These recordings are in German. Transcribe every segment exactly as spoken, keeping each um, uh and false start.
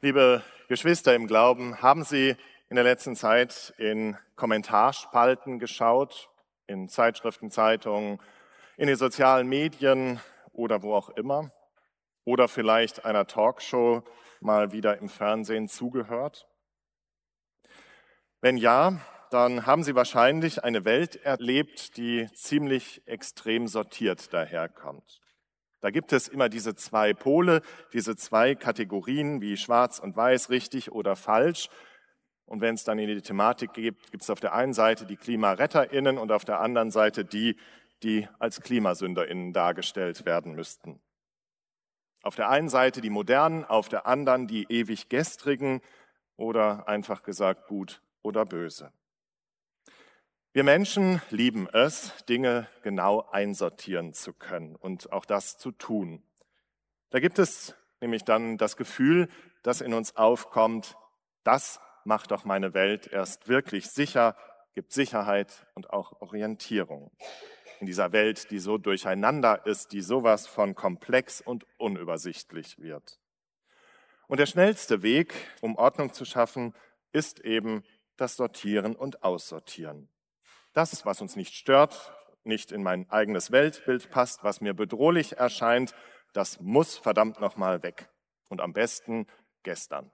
Liebe Geschwister im Glauben, haben Sie in der letzten Zeit in Kommentarspalten geschaut, in Zeitschriften, Zeitungen, in den sozialen Medien oder wo auch immer? Oder vielleicht einer Talkshow mal wieder im Fernsehen zugehört? Wenn ja, dann haben Sie wahrscheinlich eine Welt erlebt, die ziemlich extrem sortiert daherkommt. Da gibt es immer diese zwei Pole, diese zwei Kategorien wie schwarz und weiß, richtig oder falsch. Und wenn es dann in die Thematik geht, gibt es auf der einen Seite die KlimaretterInnen und auf der anderen Seite die, die als KlimasünderInnen dargestellt werden müssten. Auf der einen Seite die Modernen, auf der anderen die ewig Gestrigen oder einfach gesagt gut oder böse. Wir Menschen lieben es, Dinge genau einsortieren zu können und auch das zu tun. Da gibt es nämlich dann das Gefühl, das in uns aufkommt, das macht doch meine Welt erst wirklich sicher, gibt Sicherheit und auch Orientierung. In dieser Welt, die so durcheinander ist, die sowas von komplex und unübersichtlich wird. Und der schnellste Weg, um Ordnung zu schaffen, ist eben das Sortieren und Aussortieren. Das, was uns nicht stört, nicht in mein eigenes Weltbild passt, was mir bedrohlich erscheint, das muss verdammt nochmal weg. Und am besten gestern.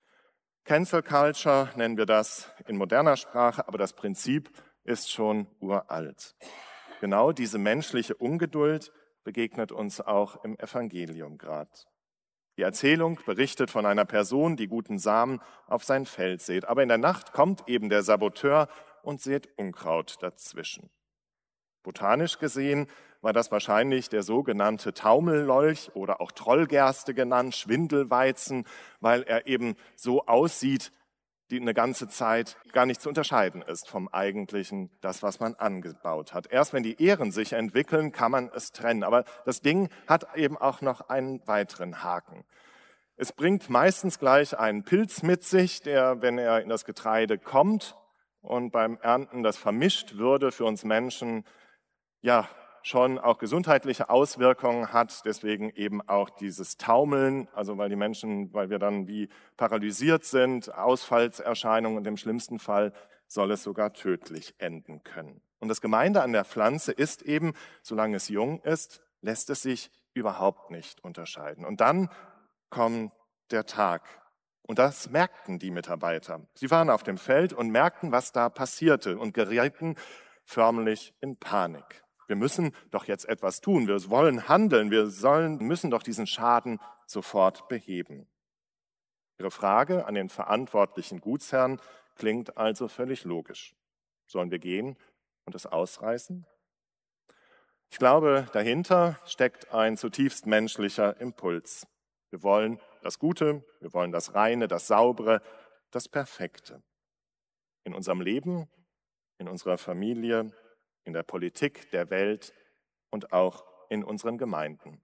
Cancel Culture nennen wir das in moderner Sprache, aber das Prinzip ist schon uralt. Genau diese menschliche Ungeduld begegnet uns auch im Evangelium gerade. Die Erzählung berichtet von einer Person, die guten Samen auf sein Feld sät. Aber in der Nacht kommt eben der Saboteur und sät Unkraut dazwischen. Botanisch gesehen war das wahrscheinlich der sogenannte Taumellolch oder auch Trollgerste genannt, Schwindelweizen, weil er eben so aussieht, die eine ganze Zeit gar nicht zu unterscheiden ist vom eigentlichen, das, was man angebaut hat. Erst wenn die Ähren sich entwickeln, kann man es trennen. Aber das Ding hat eben auch noch einen weiteren Haken. Es bringt meistens gleich einen Pilz mit sich, der, wenn er in das Getreide kommt und beim Ernten das vermischt würde, für uns Menschen ja schon auch gesundheitliche Auswirkungen hat, deswegen eben auch dieses Taumeln, also weil die Menschen, weil wir dann wie paralysiert sind, Ausfallserscheinungen und im schlimmsten Fall soll es sogar tödlich enden können. Und das Gemeine an der Pflanze ist eben, solange es jung ist, lässt es sich überhaupt nicht unterscheiden. Und dann kommt der Tag. Und das merkten die Mitarbeiter. Sie waren auf dem Feld und merkten, was da passierte und gerieten förmlich in Panik. Wir müssen doch jetzt etwas tun, wir wollen handeln, wir sollen, müssen doch diesen Schaden sofort beheben. Ihre Frage an den verantwortlichen Gutsherrn klingt also völlig logisch. Sollen wir gehen und es ausreißen? Ich glaube, dahinter steckt ein zutiefst menschlicher Impuls. Wir wollen das Gute, wir wollen das Reine, das Saubere, das Perfekte. In unserem Leben, in unserer Familie, in der Politik, der Welt und auch in unseren Gemeinden.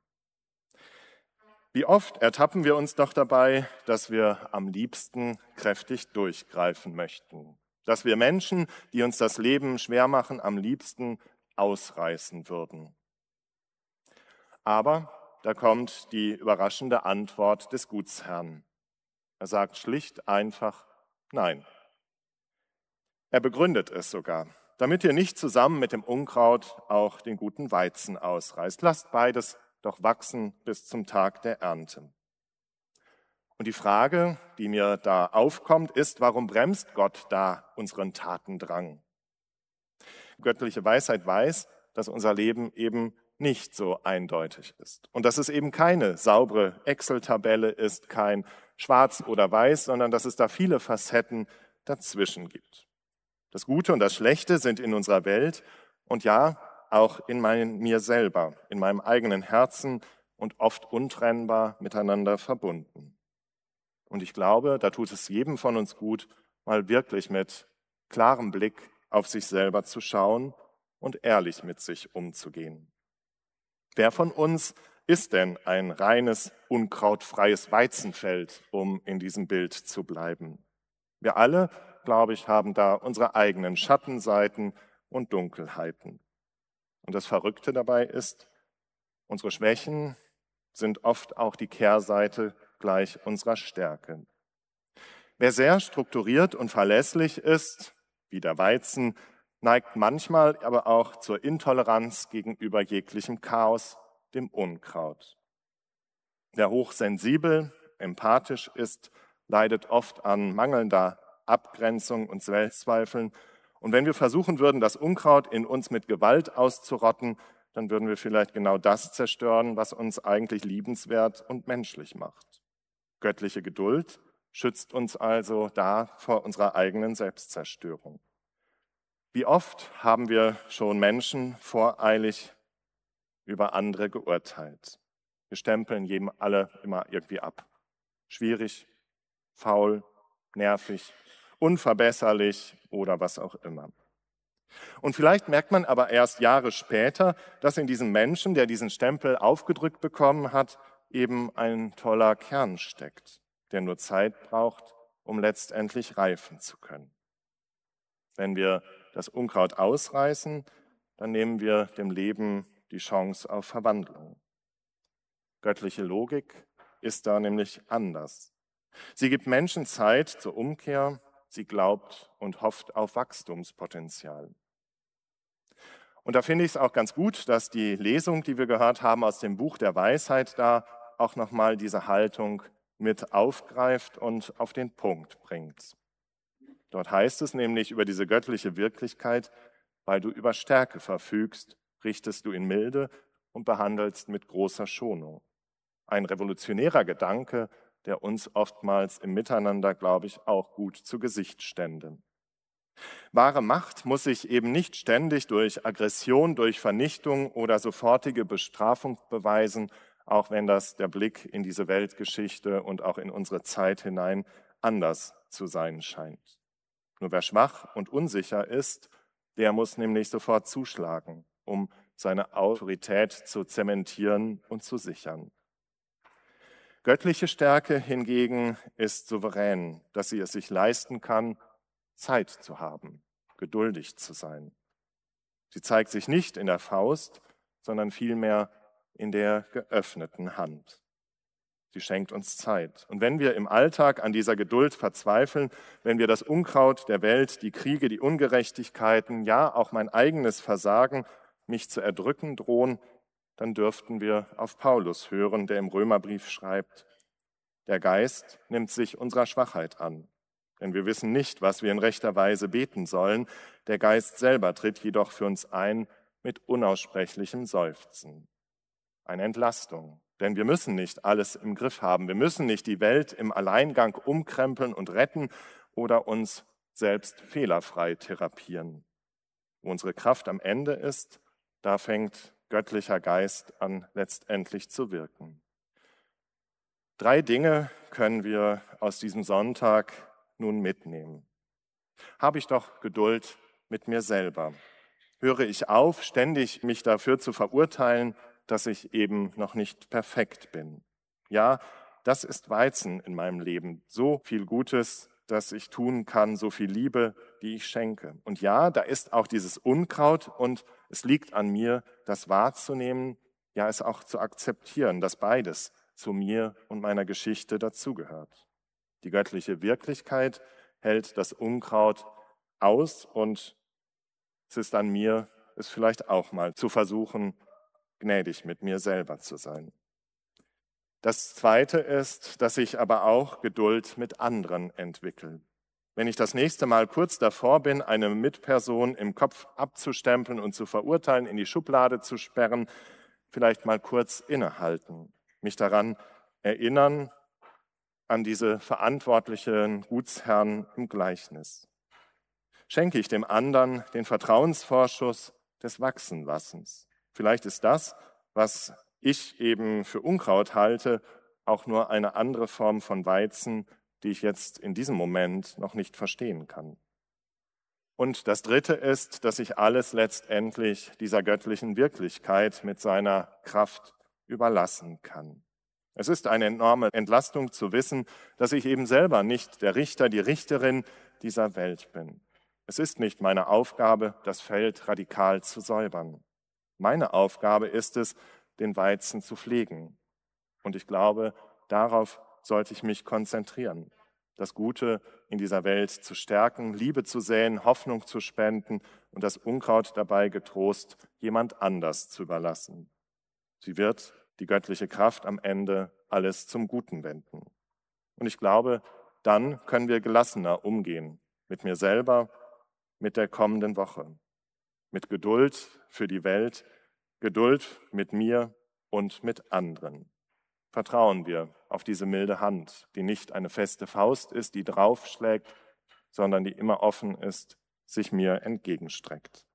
Wie oft ertappen wir uns doch dabei, dass wir am liebsten kräftig durchgreifen möchten, dass wir Menschen, die uns das Leben schwer machen, am liebsten ausreißen würden. Aber da kommt die überraschende Antwort des Gutsherrn. Er sagt schlicht einfach Nein. Er begründet es sogar. Damit ihr nicht zusammen mit dem Unkraut auch den guten Weizen ausreißt. Lasst beides doch wachsen bis zum Tag der Ernte. Und die Frage, die mir da aufkommt, ist, warum bremst Gott da unseren Tatendrang? Göttliche Weisheit weiß, dass unser Leben eben nicht so eindeutig ist. Und dass es eben keine saubere Excel-Tabelle ist, kein Schwarz oder Weiß, sondern dass es da viele Facetten dazwischen gibt. Das Gute und das Schlechte sind in unserer Welt und ja, auch in mein, mir selber, in meinem eigenen Herzen und oft untrennbar miteinander verbunden. Und ich glaube, da tut es jedem von uns gut, mal wirklich mit klarem Blick auf sich selber zu schauen und ehrlich mit sich umzugehen. Wer von uns ist denn ein reines, unkrautfreies Weizenfeld, um in diesem Bild zu bleiben? Wir alle, glaube ich, haben da unsere eigenen Schattenseiten und Dunkelheiten. Und das Verrückte dabei ist, unsere Schwächen sind oft auch die Kehrseite gleich unserer Stärke. Wer sehr strukturiert und verlässlich ist, wie der Weizen, neigt manchmal aber auch zur Intoleranz gegenüber jeglichem Chaos, dem Unkraut. Wer hochsensibel, empathisch ist, leidet oft an mangelnder Abgrenzung und Selbstzweifeln. Und wenn wir versuchen würden, das Unkraut in uns mit Gewalt auszurotten, dann würden wir vielleicht genau das zerstören, was uns eigentlich liebenswert und menschlich macht. Göttliche Geduld schützt uns also da vor unserer eigenen Selbstzerstörung. Wie oft haben wir schon Menschen voreilig über andere geurteilt? Wir stempeln jedem alle immer irgendwie ab. Schwierig, faul, nervig, unverbesserlich oder was auch immer. Und vielleicht merkt man aber erst Jahre später, dass in diesem Menschen, der diesen Stempel aufgedrückt bekommen hat, eben ein toller Kern steckt, der nur Zeit braucht, um letztendlich reifen zu können. Wenn wir das Unkraut ausreißen, dann nehmen wir dem Leben die Chance auf Verwandlung. Göttliche Logik ist da nämlich anders. Sie gibt Menschen Zeit zur Umkehr, sie glaubt und hofft auf Wachstumspotenzial. Und da finde ich es auch ganz gut, dass die Lesung, die wir gehört haben aus dem Buch der Weisheit, da auch nochmal diese Haltung mit aufgreift und auf den Punkt bringt. Dort heißt es nämlich über diese göttliche Wirklichkeit: Weil du über Stärke verfügst, richtest du in Milde und behandelst mit großer Schonung. Ein revolutionärer Gedanke, der uns oftmals im Miteinander, glaube ich, auch gut zu Gesicht stände. Wahre Macht muss sich eben nicht ständig durch Aggression, durch Vernichtung oder sofortige Bestrafung beweisen, auch wenn das der Blick in diese Weltgeschichte und auch in unsere Zeit hinein anders zu sein scheint. Nur wer schwach und unsicher ist, der muss nämlich sofort zuschlagen, um seine Autorität zu zementieren und zu sichern. Göttliche Stärke hingegen ist souverän, dass sie es sich leisten kann, Zeit zu haben, geduldig zu sein. Sie zeigt sich nicht in der Faust, sondern vielmehr in der geöffneten Hand. Sie schenkt uns Zeit. Und wenn wir im Alltag an dieser Geduld verzweifeln, wenn wir das Unkraut der Welt, die Kriege, die Ungerechtigkeiten, ja auch mein eigenes Versagen mich zu erdrücken drohen, dann dürften wir auf Paulus hören, der im Römerbrief schreibt: Der Geist nimmt sich unserer Schwachheit an, denn wir wissen nicht, was wir in rechter Weise beten sollen. Der Geist selber tritt jedoch für uns ein mit unaussprechlichem Seufzen. Eine Entlastung, denn wir müssen nicht alles im Griff haben. Wir müssen nicht die Welt im Alleingang umkrempeln und retten oder uns selbst fehlerfrei therapieren. Wo unsere Kraft am Ende ist, da fängt göttlicher Geist an, letztendlich zu wirken. Drei Dinge können wir aus diesem Sonntag nun mitnehmen. Habe ich doch Geduld mit mir selber? Höre ich auf, ständig mich dafür zu verurteilen, dass ich eben noch nicht perfekt bin? Ja, das ist Weizen in meinem Leben. So viel Gutes, das ich tun kann, so viel Liebe, die ich schenke. Und ja, da ist auch dieses Unkraut und es liegt an mir, das wahrzunehmen, ja, es auch zu akzeptieren, dass beides zu mir und meiner Geschichte dazugehört. Die göttliche Wirklichkeit hält das Unkraut aus und es ist an mir, es vielleicht auch mal zu versuchen, gnädig mit mir selber zu sein. Das Zweite ist, dass ich aber auch Geduld mit anderen entwickle. Wenn ich das nächste Mal kurz davor bin, eine Mitperson im Kopf abzustempeln und zu verurteilen, in die Schublade zu sperren, vielleicht mal kurz innehalten, mich daran erinnern, an diese verantwortlichen Gutsherren im Gleichnis. Schenke ich dem anderen den Vertrauensvorschuss des Wachsenlassens. Vielleicht ist das, was ich eben für Unkraut halte, auch nur eine andere Form von Weizen, die ich jetzt in diesem Moment noch nicht verstehen kann. Und das Dritte ist, dass ich alles letztendlich dieser göttlichen Wirklichkeit mit seiner Kraft überlassen kann. Es ist eine enorme Entlastung zu wissen, dass ich eben selber nicht der Richter, die Richterin dieser Welt bin. Es ist nicht meine Aufgabe, das Feld radikal zu säubern. Meine Aufgabe ist es, den Weizen zu pflegen. Und ich glaube, darauf sollte ich mich konzentrieren, das Gute in dieser Welt zu stärken, Liebe zu säen, Hoffnung zu spenden und das Unkraut dabei getrost jemand anders zu überlassen. Sie wird, die göttliche Kraft, am Ende alles zum Guten wenden. Und ich glaube, dann können wir gelassener umgehen mit mir selber, mit der kommenden Woche, mit Geduld für die Welt, Geduld mit mir und mit anderen. Vertrauen wir auf diese milde Hand, die nicht eine feste Faust ist, die draufschlägt, sondern die immer offen ist, sich mir entgegenstreckt.